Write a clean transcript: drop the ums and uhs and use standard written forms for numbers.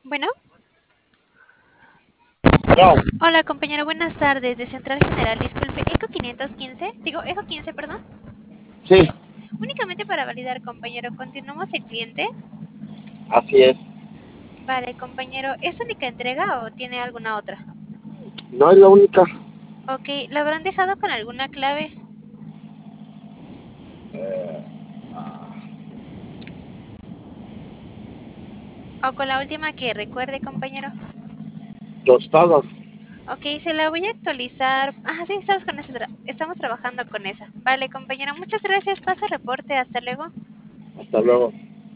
Bueno, No, hola compañero, buenas tardes. De Central General, disculpe, Eco 515, Eco 15, perdón. sí, Únicamente para validar, compañero, ¿continuamos el cliente? así es. Vale, compañero, ¿es única entrega o tiene alguna otra? No es la única. Ok, ¿la habrán dejado con alguna clave o con la última que recuerde, compañero? Tostada. Ok, se la voy a actualizar. Ah, sí, estamos con esa, estamos trabajando con esa. Vale, compañero, muchas gracias. Paso reporte, hasta luego. Hasta luego.